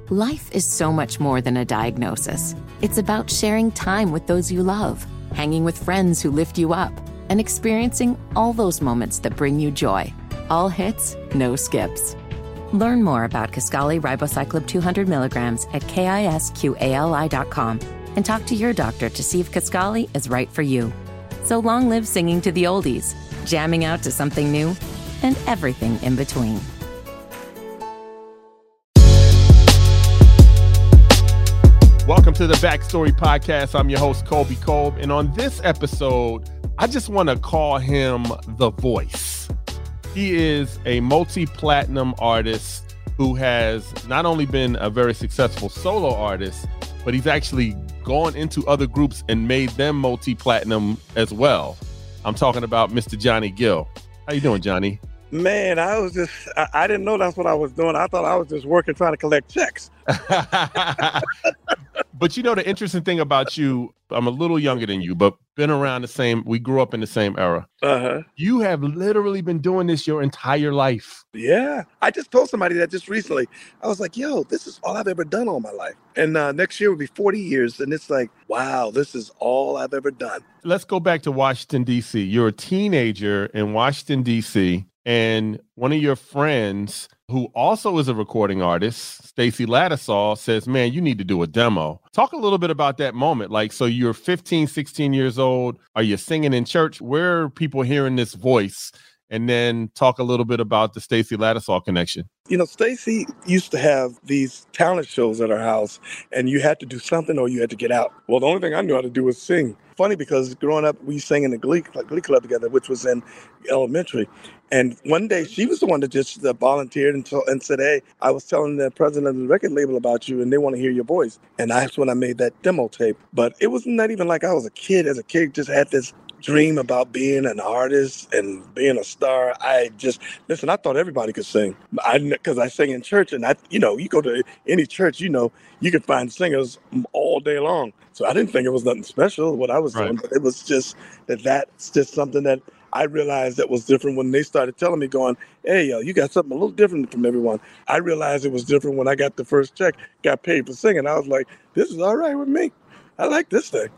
Life is so much more than a diagnosis. It's about sharing time with those you love, hanging with friends who lift you up, and experiencing all those moments that bring you joy. All hits, no skips. Learn more about Kisqali Ribociclib 200 milligrams at KISQALI.com and talk to your doctor to see if Kisqali is right for you. So long live singing to the oldies, jamming out to something new, and everything in between. Welcome to the Backstory Podcast. I'm your host, Colby Kolb. And on this episode, I just want to call him The Voice. He is a multi-platinum artist who has not only been a very successful solo artist, but he's actually gone into other groups and made them multi-platinum as well. I'm talking about Mr. Johnny Gill. How you doing, Johnny? Man, I didn't know that's what I was doing. I thought I was just working, trying to collect checks. But you know, the interesting thing about you, I'm a little younger than you, but been around we grew up in the same era. Uh-huh. You have literally been doing this your entire life. Yeah. I just told somebody that just recently. I was like, yo, this is all I've ever done all my life. And next year will be 40 years. And it's like, wow, this is all I've ever done. Let's go back to Washington, D.C. You're a teenager in Washington, D.C., and one of your friends who also is a recording artist, Stacy Lattisaw, says, man, you need to do a demo. Talk a little bit about that moment. Like, so you're 15, 16 years old. Are you singing in church? Where are people hearing this voice? And then talk a little bit about the Stacy Lattisaw connection. You know, Stacy used to have these talent shows at her house, and you had to do something or you had to get out. Well, the only thing I knew how to do was sing. Funny, because growing up, we sang in the Glee Club together, which was in elementary. And one day, she was the one that just volunteered and said, hey, I was telling the president of the record label about you, and they want to hear your voice. And that's when I made that demo tape. But it was not even like I was a kid. As a kid, just had this dream about being an artist and being a star. I thought everybody could sing. Because I sang in church, and you go to any church, you can find singers all day long. So I didn't think it was nothing special what I was doing, but it was just that's just something that I realized that was different when they started telling me, going, hey, yo, you got something a little different from everyone. I realized it was different when I got the first check, got paid for singing. I was like, this is all right with me. I like this thing.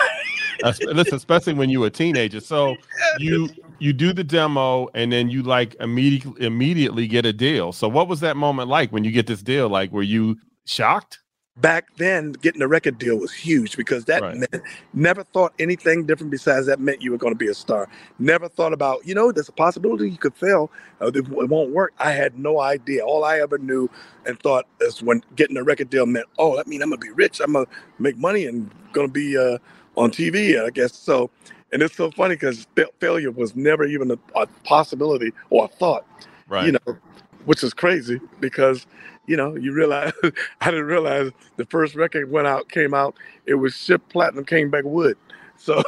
Listen, especially when you were a teenager. So you do the demo, and then you immediately get a deal. So what was that moment like when you get this deal? Like, were you shocked? Back then, getting a record deal was huge, because that meant, never thought anything different besides that meant you were going to be a star. Never thought about, there's a possibility you could fail. It won't work. I had no idea. All I ever knew and thought is when getting a record deal meant, oh, that means I'm going to be rich. I'm going to make money and going to be on TV, I guess. So, and it's so funny because failure was never even a possibility or a thought, which is crazy because, you realize, I didn't realize the first record came out, it was shipped platinum, came back wood. So,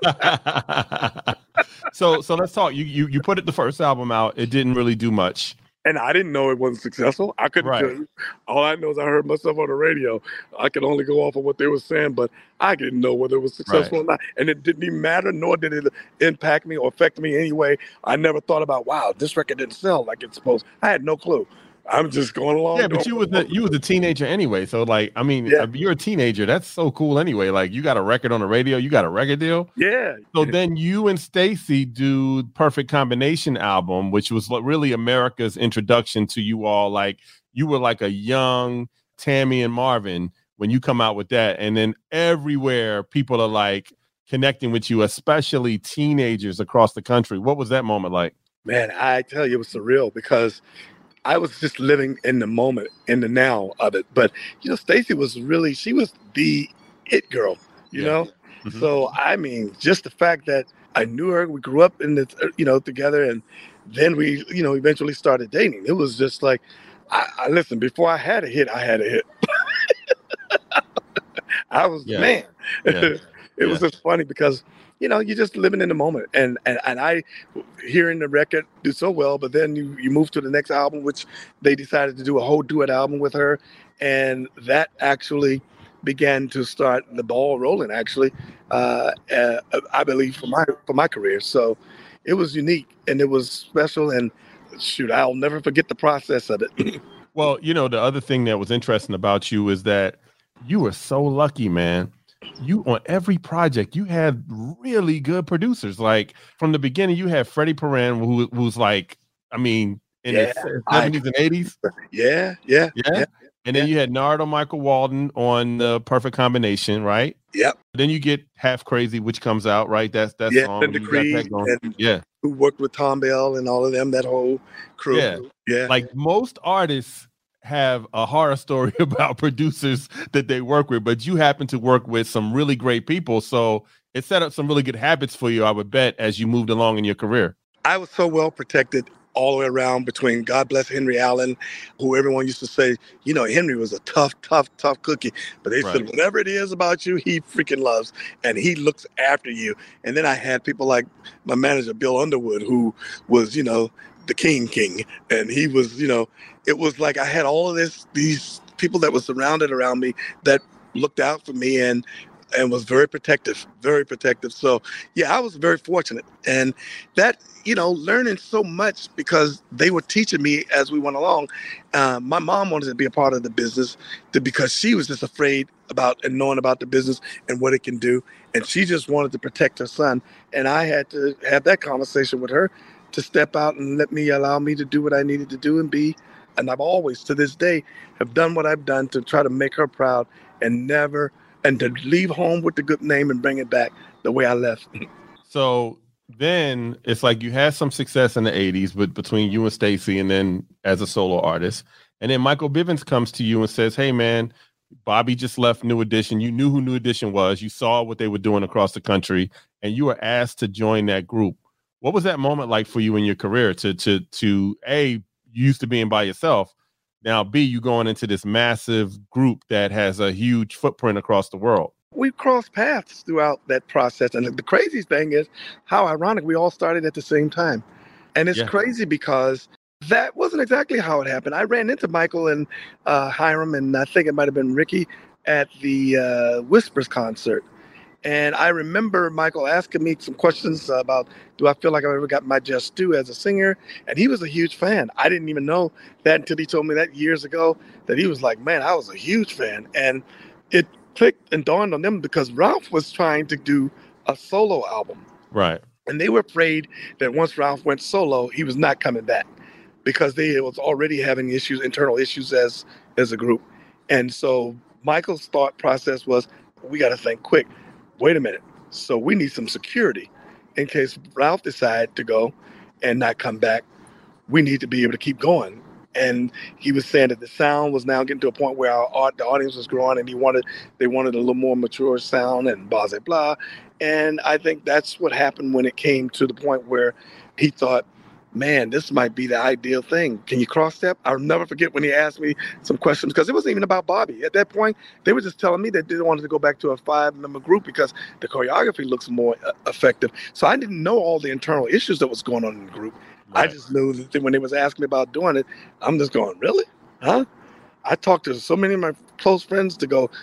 so let's talk. You put the first album out. It didn't really do much. And I didn't know it wasn't successful. I couldn't tell you. All I know is I heard myself on the radio. I could only go off of what they were saying, but I didn't know whether it was successful or not. And it didn't even matter, nor did it impact me or affect me anyway. I never thought about, wow, this record didn't sell like it's supposed. I had no clue. I'm just going along. Yeah, but you was a teenager anyway. So you're a teenager. That's so cool anyway. Like, you got a record on the radio, you got a record deal. Yeah. So then you and Stacy do Perfect Combination album, which was really America's introduction to you all. Like, you were like a young Tammy and Marvin when you come out with that. And then everywhere people are like connecting with you, especially teenagers across the country. What was that moment like? Man, I tell you, it was surreal because I was just living in the moment, in the now of it. But, Stacy was she was the it girl, you know? Mm-hmm. So, I mean, just the fact that I knew her, we grew up in together, and then we, eventually started dating. It was just like, I listen, before I had a hit, I had a hit. I was the man. Yeah. It was just funny because, you're just living in the moment. And I, hearing the record do so well, but then you move to the next album, which they decided to do a whole duet album with her. And that actually began to start the ball rolling, actually, I believe, for my career. So it was unique and it was special. And shoot, I'll never forget the process of it. Well, the other thing that was interesting about you is that you were so lucky, man. You on every project, you had really good producers. Like from the beginning, you had Freddie Perrin, who's like, I mean, in his 70s and 80s. Yeah. And then you had Nardo Michael Walden on the Perfect Combination, right? Yep. Then you get Half Crazy, which comes out, right? That's that song. Linda Creed, and who worked with Tom Bell and all of them, that whole crew. Yeah. Like most artists have a horror story about producers that they work with, but you happen to work with some really great people. So it set up some really good habits for you, I would bet, as you moved along in your career. I was so well protected all the way around between, God bless Henry Allen, who everyone used to say, Henry was a tough cookie. But they said, whatever it is about you, he freaking loves, and he looks after you. And then I had people like my manager, Bill Underwood, who was, the king. And he was, it was like I had all of these people that were surrounded around me that looked out for me and was very protective. So, yeah, I was very fortunate. And that, learning so much because they were teaching me as we went along. My mom wanted to be a part of the business because she was just afraid about and knowing about the business and what it can do. And she just wanted to protect her son. And I had to have that conversation with her to step out and allow me to do what I needed to do and be. And I've always, to this day, have done what I've done to try to make her proud and to leave home with the good name and bring it back the way I left. So then it's like you had some success in the 80s between you and Stacey and then as a solo artist. And then Michael Bivins comes to you and says, hey, man, Bobby just left New Edition. You knew who New Edition was. You saw what they were doing across the country, and you were asked to join that group. What was that moment like for you in your career to A, you used to being by yourself, now B, you going into this massive group that has a huge footprint across the world? We crossed paths throughout that process. And the crazy thing is how ironic we all started at the same time. And it's crazy because that wasn't exactly how it happened. I ran into Michael and Hiram, and I think it might have been Ricky at the Whispers concert. And I remember Michael asking me some questions about, do I feel like I've ever got my just due as a singer? And he was a huge fan. I didn't even know that until he told me that years ago, that he was like, man, I was a huge fan. And it clicked and dawned on them because Ralph was trying to do a solo album. Right. And they were afraid that once Ralph went solo, he was not coming back because they was already having internal issues as a group. And so Michael's thought process was, we got to think quick. Wait a minute. So we need some security in case Ralph decided to go and not come back. We need to be able to keep going. And he was saying that the sound was now getting to a point where the audience was growing, and they wanted a little more mature sound and blah, blah, blah. And I think that's what happened when it came to the point where he thought, man, this might be the ideal thing. Can you cross step? I'll never forget when he asked me some questions, because it wasn't even about Bobby. At that point, they were just telling me that they wanted to go back to a 5-member group because the choreography looks more effective. So I didn't know all the internal issues that was going on in the group. Right. I just knew that when they was asking me about doing it, I'm just going, really? Huh? I talked to so many of my close friends to go,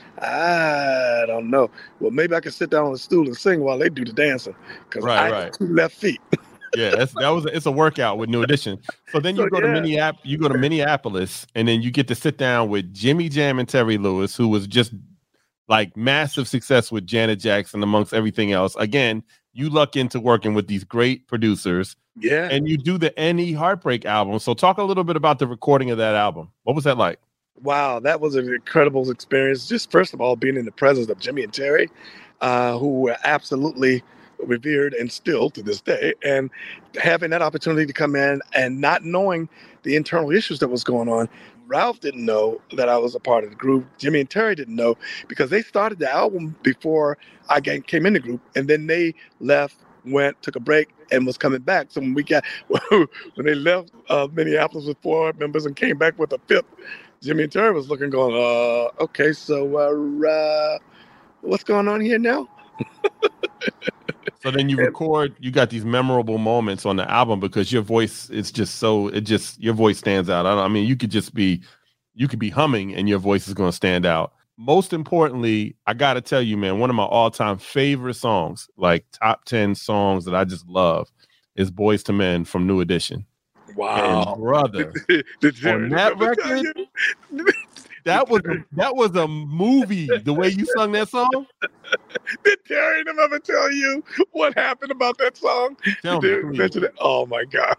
I don't know. Well, maybe I can sit down on the stool and sing while they do the dancing, because I have 2 left feet. Yeah, it's a workout with New Edition. So then you go to Minneapolis, and then you get to sit down with Jimmy Jam and Terry Lewis, who was just like massive success with Janet Jackson amongst everything else. Again, you luck into working with these great producers. Yeah. And you do the Any Heartbreak album. So talk a little bit about the recording of that album. What was that like? Wow, that was an incredible experience. Just first of all, being in the presence of Jimmy and Terry, who were absolutely revered and still to this day, and having that opportunity to come in and not knowing the internal issues that was going on. Ralph didn't know that I was a part of the group. Jimmy and Terry didn't know because they started the album before I came in the group, and then they left, took a break, and was coming back. So when they left Minneapolis with 4 members and came back with a 5th, Jimmy and Terry was looking, going, okay, so what's going on here now? So then you record, you got these memorable moments on the album because your voice is your voice stands out. I mean, you could be humming and your voice is going to stand out. Most importantly, I got to tell you, man, one of my all-time favorite songs, like top 10 songs that I just love, is Boyz II Men from New Edition. And Wow. brother, Did Jerry on that ever tell record, you? that was a movie. The way you sung that song. Did Terry and them ever tell you what happened about that song? Tell Did me, they please. mention it? Oh my God.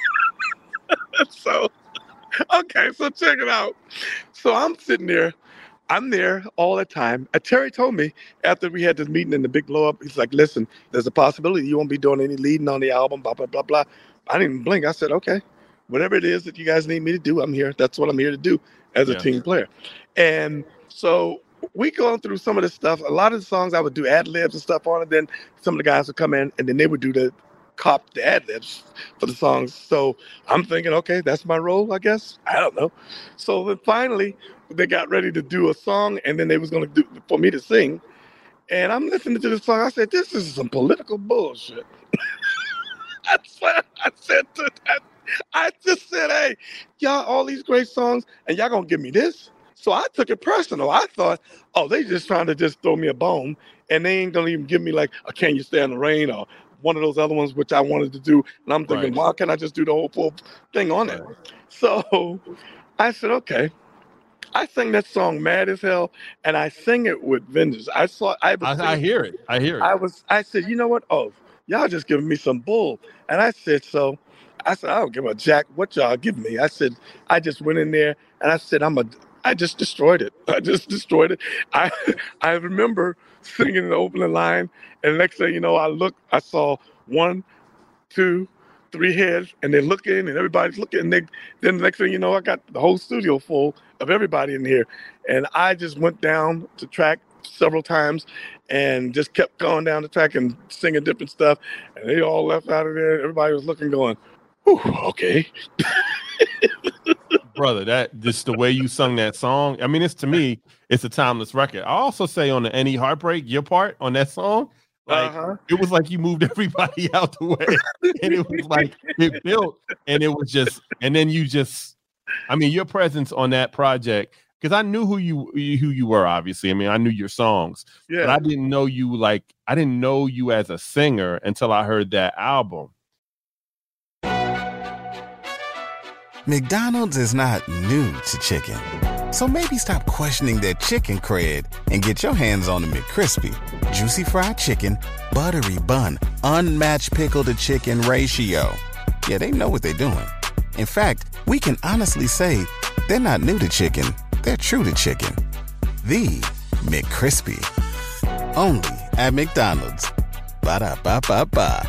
So, okay, so check it out. So I'm sitting there. I'm there all the time. Terry told me after we had this meeting in the big blow up, he's like, listen, there's a possibility you won't be doing any leading on the album, blah, blah, blah, blah. I didn't even blink. I said, okay, whatever it is that you guys need me to do, I'm here. That's what I'm here to do as a Yeah. team player. And so we going through some of this stuff. A lot of the songs I would do ad libs and stuff on it. Then some of the guys would come in and then they would do the ad libs for the songs. So I'm thinking, okay, that's my role, I guess. I don't know. So then finally they got ready to do a song and then they was going to do for me to sing. And I'm listening to the song. I said, this is some political bullshit. I just said, hey, y'all, all these great songs, and y'all gonna give me this? So I took it personal. I thought, oh, they just trying to just throw me a bone, and they ain't gonna even give me like a Can You Stand the Rain or one of those other ones which I wanted to do. And I'm thinking, Right. why can't I just do the whole full thing on it? So I said, okay. I sang that song "Mad as Hell," and I sing it with vengeance. I hear it. I hear it. I said, you know what? Oh, y'all just giving me some bull. And I said, I don't give a jack what y'all give me. I said, I just went in there and I said, I just destroyed it. I just destroyed it. I remember singing the opening line, and the next thing you know, I saw 1, 2, 3 heads, and they're looking, and everybody's looking. And then the next thing you know, I got the whole studio full of everybody in here. And I just went down the track several times and just kept going down the track and singing different stuff. And they all left out of there. Everybody was looking, going, whew, okay. Brother, that just the way you sung that song. I mean, to me, it's a timeless record. I also say on the Any Heartbreak, your part on that song, like it was like you moved everybody out the way, and it was like it built, and it was just, and then you just, I mean, your presence on that project, because I knew who you were, obviously. I mean, I knew your songs, but I didn't know you I didn't know you as a singer until I heard that album. McDonald's is not new to chicken. So maybe stop questioning their chicken cred and get your hands on the McCrispy. Juicy fried chicken, buttery bun, unmatched pickle to chicken ratio. Yeah, they know what they're doing. In fact, we can honestly say they're not new to chicken. They're true to chicken. The McCrispy. Only at McDonald's. Ba-da-ba-ba-ba.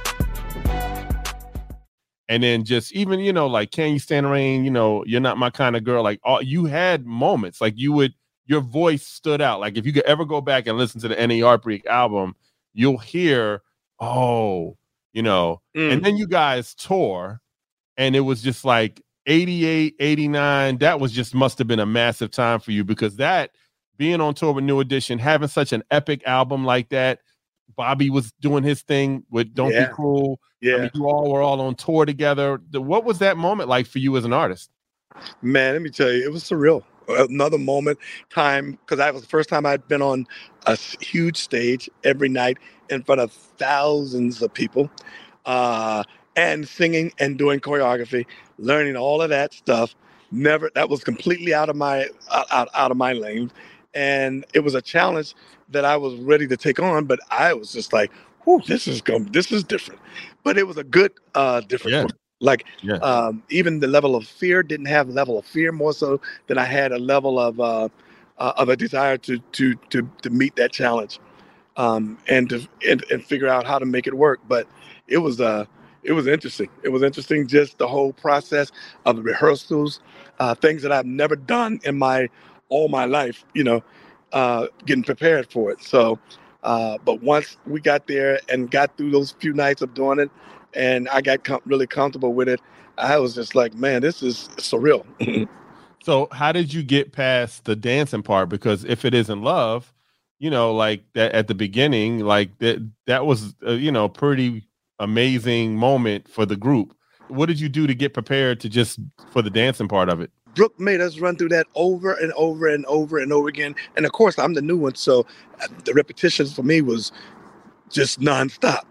And then just even, like, Can You Stand the Rain? You're Not My Kind of Girl. Like, you had moments like your voice stood out. Like, if you could ever go back and listen to the Any Heartbreak album, you'll hear, and then you guys tour, and it was just like 88, 89. That was just must have been a massive time for you, because that being on tour with New Edition, having such an epic album like that, Bobby was doing his thing with Don't Be Cruel. Yeah. I mean, you all were all on tour together. What was that moment like for you as an artist? Man, let me tell you, it was surreal. Another time, because that was the first time I'd been on a huge stage every night in front of thousands of people, and singing and doing choreography, learning all of that stuff. That was completely out of my lane, and it was a challenge that I was ready to take on. But I was just like, "Whoo, this is different." But it was a good different. Yeah. Even the level of fear didn't have a level of fear, more so than I had a level of a desire to meet that challenge, and figure out how to make it work. But it was interesting. It was interesting, just the whole process of the rehearsals, things that I've never done in all my life. Getting prepared for it. So, but once we got there and got through those few nights of doing it, and I got really comfortable with it, I was just like, man, this is surreal. So how did you get past the dancing part? Because If It Isn't Love, like that at the beginning, like that was a pretty amazing moment for the group. What did you do to get prepared for the dancing part of it? Brooke made us run through that over and over and over and over again. And of course, I'm the new one, so the repetitions for me was just nonstop.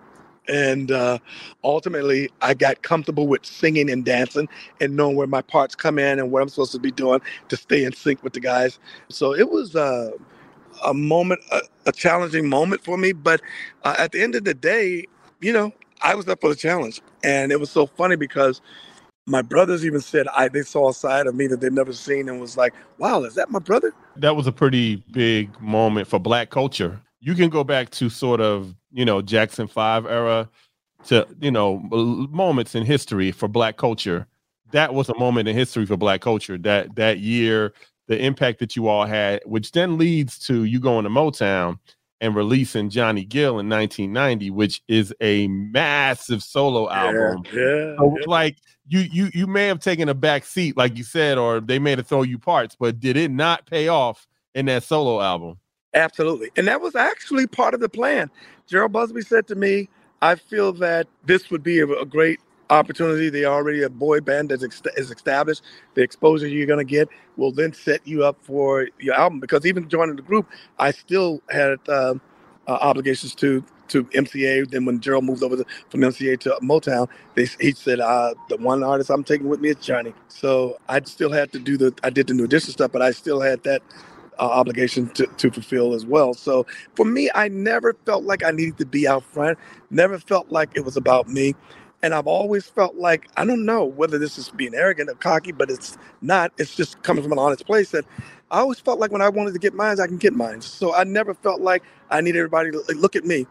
And ultimately, I got comfortable with singing and dancing and knowing where my parts come in and what I'm supposed to be doing to stay in sync with the guys. So it was a moment, a challenging moment for me. But at the end of the day, I was up for the challenge. And it was so funny because my brothers even said they saw a side of me that they'd never seen and was like, wow, is that my brother? That was a pretty big moment for Black culture. You can go back to sort of, Jackson 5 era to, moments in history for Black culture. That was a moment in history for Black culture. That year, the impact that you all had, which then leads to you going to Motown and releasing Johnny Gill in 1990, which is a massive solo album. So, like, you may have taken a back seat, like you said, or they may have thrown you parts, but did it not pay off in that solo album? Absolutely. And that was actually part of the plan. Gerald Busby said to me, I feel that this would be a great opportunity. They already a boy band that is established. The exposure you're going to get will then set you up for your album. Because even joining the group, I still had obligations to MCA. Then when Gerald moved over from MCA to Motown, he said, the one artist I'm taking with me is Johnny. So I still had to I did the New Edition stuff, but I still had that obligation to fulfill as well. So for me, I never felt like I needed to be out front, never felt like it was about me. And I've always felt like, I don't know whether this is being arrogant or cocky, but it's not. It's just coming from an honest place that I always felt like when I wanted to get mine, I can get mine. So I never felt like I need everybody to look at me.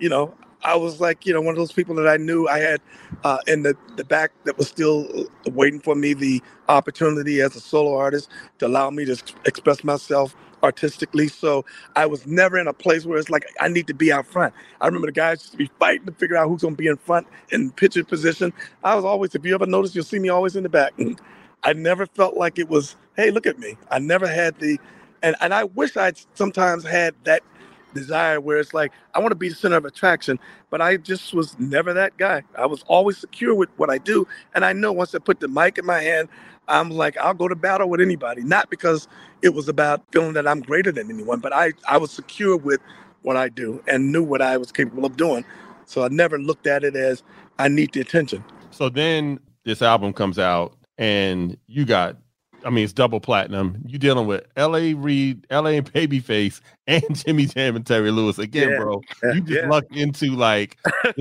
I was like, one of those people that I knew I had in the back that was still waiting for me the opportunity as a solo artist to allow me to express myself artistically. So I was never in a place where it's like, I need to be out front. I remember the guys used to be fighting to figure out who's going to be in front in picture position. I was always, if you ever notice, you'll see me always in the back. I never felt like it was, hey, look at me. I never had and I wish I'd sometimes had that desire where it's like, I want to be the center of attraction, but I just was never that guy. I was always secure with what I do. And I know once I put the mic in my hand, I'm like, I'll go to battle with anybody. Not because it was about feeling that I'm greater than anyone, but I was secure with what I do and knew what I was capable of doing. So I never looked at it as I need the attention. So then this album comes out and you got, it's double platinum. You dealing with L.A. Reid, L.A. and Babyface, and Jimmy Jam and Terry Lewis again, bro. You just lucked into like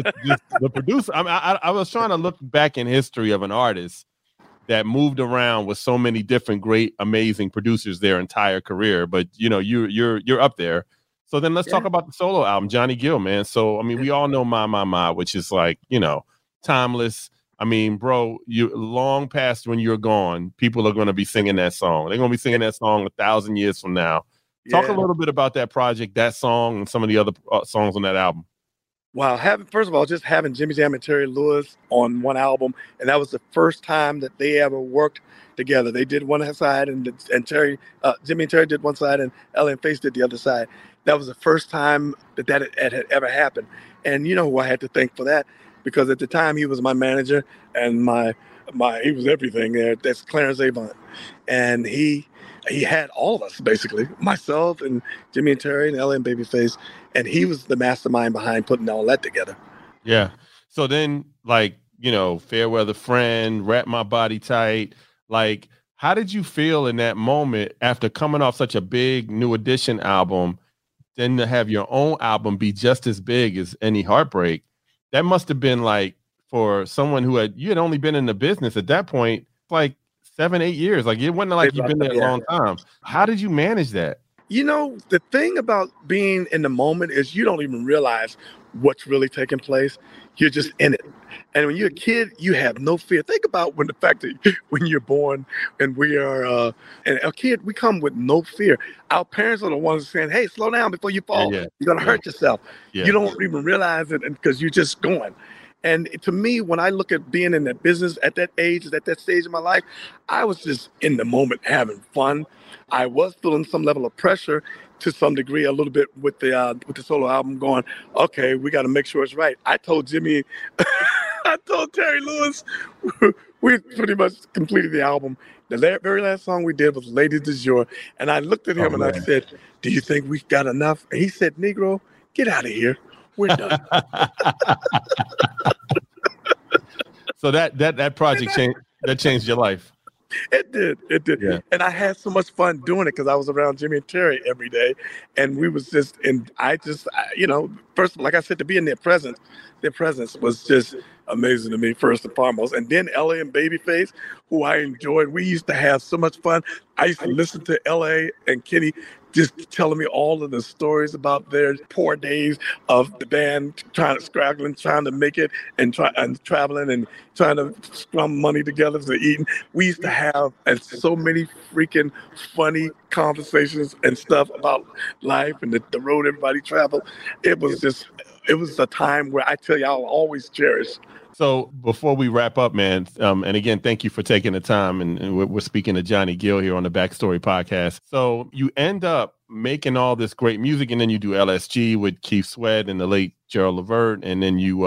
the producer. I was trying to look back in history of an artist that moved around with so many different great, amazing producers their entire career. But you're up there. So then let's talk about the solo album, Johnny Gill, man. So we all know My, which is like timeless. Bro, you long past when you're gone, people are going to be singing that song. They're going to be singing that song 1,000 years from now. Talk a little bit about that project, that song, and some of the other songs on that album. Wow. First of all, just having Jimmy Jam and Terry Lewis on one album, and that was the first time that they ever worked together. They did one side, and Jimmy and Terry did one side, and L.A. and Face did the other side. That was the first time that had ever happened. And you know who I had to thank for that? Because at the time he was my manager and he was everything there. That's Clarence Avant. And he had all of us, basically, myself and Jimmy and Terry and L.A. and Babyface. And he was the mastermind behind putting all that together. Yeah. So then, Fair Weather Friend, Wrap My Body Tight. Like, how did you feel in that moment after coming off such a big New Edition album, then to have your own album be just as big as Any Heartbreak? That must have been like, for someone who you had only been in the business at that point, like 7-8 years. Like, it wasn't like you've been there a long time. How did you manage that? The thing about being in the moment is you don't even realize what's really taking place. You're just in it. And when you're a kid, you have no fear. Think about the fact that when you're born and we are, and a kid, we come with no fear. Our parents are the ones saying, hey, slow down before you fall. You're going to hurt yourself. You don't even realize it because you're just going. And to me, when I look at being in that business at that age, at that stage of my life, I was just in the moment having fun. I was feeling some level of pressure to some degree, a little bit with the solo album going, okay, we got to make sure it's right. I told Jimmy, I told Terry Lewis, we pretty much completed the album. The very last song we did was Lady du Jour. And I looked at him I said, do you think we've got enough? And he said, Negro, get out of here. We're done. So that project changed your life. It did. It did. Yeah. And I had so much fun doing it because I was around Jimmy and Terry every day. And we was just, and first, like I said, to be in their presence was just amazing to me, first and foremost. And then LA and Babyface, who I enjoyed. We used to have so much fun. I used to listen to LA and Kenny just telling me all of the stories about their poor days of the band trying to make it and traveling and trying to scrum money together for eating. We used to have so many freaking funny conversations and stuff about life and the road everybody traveled. It was a time where I tell you I'll always cherish. So before we wrap up, man, and again, thank you for taking the time. And we're speaking to Johnny Gill here on the Backstory Podcast. So you end up making all this great music, and then you do LSG with Keith Sweat and the late Gerald Levert, and then you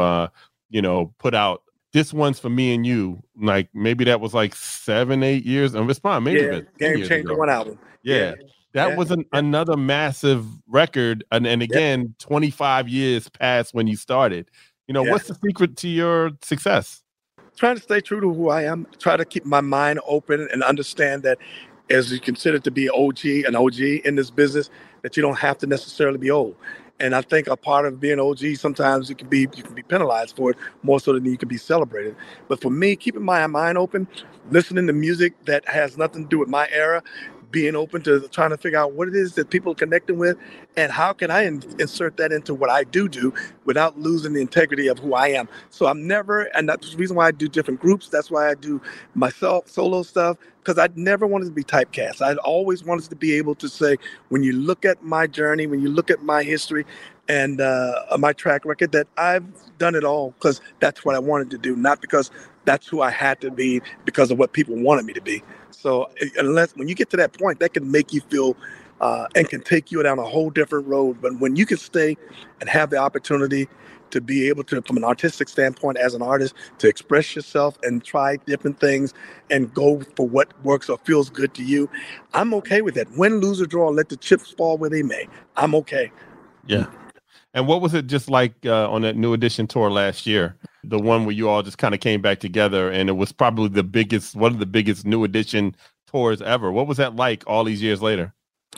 put out This One's for Me and You. Like maybe that was like 7-8 years. And it's fine, maybe Game Changer one album. Yeah. That was another massive record, and again, 25 years past when you started. What's the secret to your success? Trying to stay true to who I am. Try to keep my mind open and understand that as you consider to be an OG in this business, that you don't have to necessarily be old. And I think a part of being OG, sometimes you can be penalized for it more so than you can be celebrated. But for me, keeping my mind open, listening to music that has nothing to do with my era, being open to trying to figure out what it is that people are connecting with and how can I insert that into what I do without losing the integrity of who I am. So and that's the reason why I do different groups. That's why I do myself solo stuff, because I never wanted to be typecast. I always wanted to be able to say, when you look at my journey, when you look at my history and my track record, that I've done it all because that's what I wanted to do, not because that's who I had to be because of what people wanted me to be. So when you get to that point, that can make you feel and can take you down a whole different road. But when you can stay and have the opportunity to be able to, from an artistic standpoint, as an artist, to express yourself and try different things and go for what works or feels good to you, I'm okay with that. Win, lose, or draw, let the chips fall where they may. I'm okay. Yeah. And what was it just like on that New Edition tour last year? The one where you all just kind of came back together, and it was probably one of the biggest New Edition tours ever. What was that like all these years later?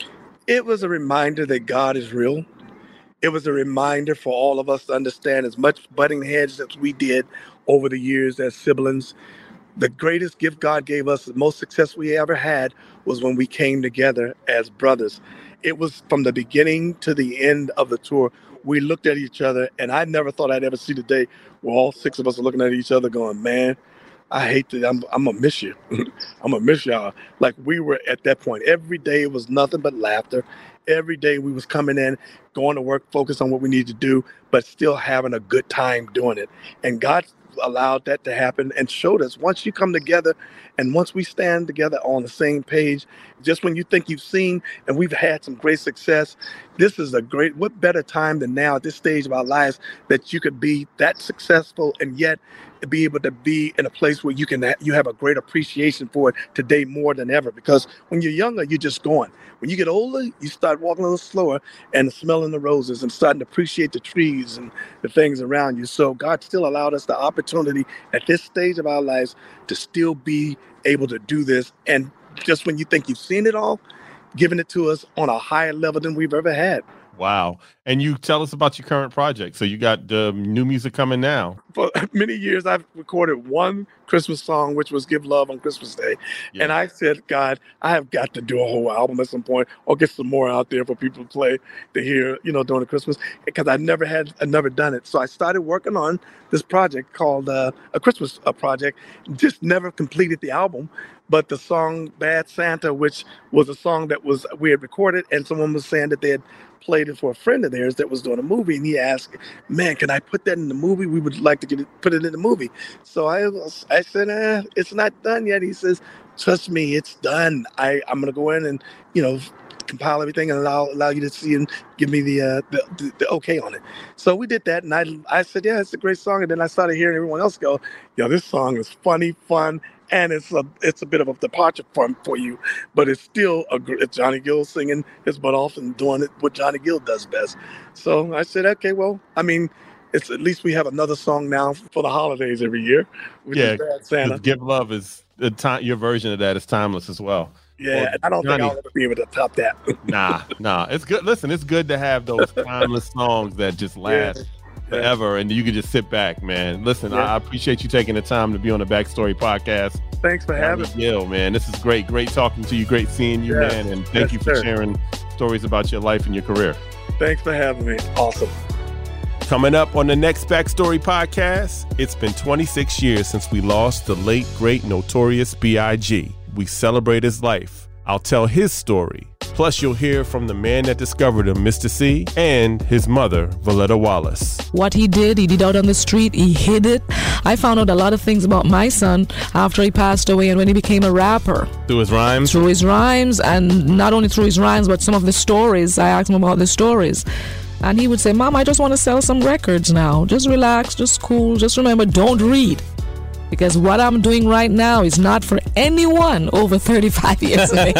It was a reminder that God is real. It was a reminder for all of us to understand, as much butting heads as we did over the years as siblings, the greatest gift God gave us, the most success we ever had, was when we came together as brothers. It was from the beginning to the end of the tour. We looked at each other, and I never thought I'd ever see the day where all six of us are looking at each other going, man, I hate that. I'm going to miss you. I'm going to miss y'all. Like, we were at that point. Every day it was nothing but laughter. Every day we was coming in, going to work, focused on what we need to do, but still having a good time doing it. And God allowed that to happen and showed us, once you come together and once we stand together on the same page, just when you think you've seen and we've had some great success, this is what better time than now at this stage of our lives that you could be that successful and yet be able to be in a place where you have a great appreciation for it today more than ever. Because when you're younger, you're just going. When you get older, you start walking a little slower and smelling the roses and starting to appreciate the trees and the things around you. So God still allowed us the opportunity at this stage of our lives to still be able to do this. And just when you think you've seen it all, giving it to us on a higher level than we've ever had. Wow. And you tell us about your current project. So you got the new music coming now. For many years, I've recorded one Christmas song, which was Give Love on Christmas Day. Yeah. And I said, God, I have got to do a whole album at some point or get some more out there for people to play, to hear, during the Christmas, because I've never done it. So I started working on this project called a Christmas project, just never completed the album. But the song Bad Santa, which was a song that we had recorded, and someone was saying that they had played it for a friend of theirs that was doing a movie, and he asked, man, can I put that in the movie? We would like to put it in the movie. So I said, it's not done yet. He says, trust me, it's done. I'm going to go in and, compile everything and allow you to see and give me the okay on it. So we did that, and I said, yeah, it's a great song. And then I started hearing everyone else go, this song is funny, fun, and it's a bit of a departure for you, but it's still it's Johnny Gill singing his butt off and doing it what Johnny Gill does best. So I said, okay, well, I mean, it's at least we have another song now for the holidays every year, which is Bad Santa. Give Love is your version of that is timeless as well. Yeah, well, I don't think I'll ever be able to top that. Nah. It's good. Listen, it's good to have those timeless songs that just last forever, and you can just sit back, man. Listen, I appreciate you taking the time to be on the Backstory podcast. Thanks for having me. Gil, man, this is great. Great talking to you. Great seeing you, man. And thank you for sharing stories about your life and your career. Thanks for having me. Awesome. Coming up on the next Backstory podcast, it's been 26 years since we lost the late, great, Notorious B.I.G. We celebrate his life. I'll tell his story. Plus, you'll hear from the man that discovered him, Mr. C, and his mother, Voletta Wallace. What he did out on the street, he hid it. I found out a lot of things about my son after he passed away and when he became a rapper. Through his rhymes? Through his rhymes, and not only through his rhymes, but some of the stories. I asked him about the stories. And he would say, Mom, I just want to sell some records now. Just relax, just cool. Just remember, don't read. Because what I'm doing right now is not for anyone over 35 years of age.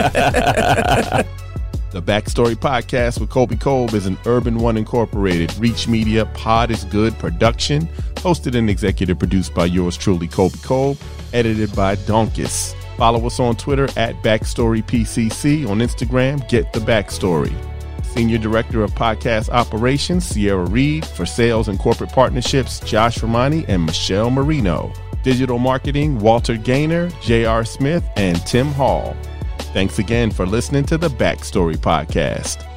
The Backstory Podcast with Colby Kolb is an Urban One Incorporated, Reach Media, Pod is Good production, hosted and executive produced by yours truly, Colby Kolb, edited by Donkus. Follow us on Twitter at BackstoryPCC, on Instagram, Get the Backstory. Senior Director of Podcast Operations, Sierra Reed. For Sales and Corporate Partnerships, Josh Romani and Michelle Marino. Digital Marketing, Walter Gaynor, J.R. Smith, and Tim Hall. Thanks again for listening to the Backstory Podcast.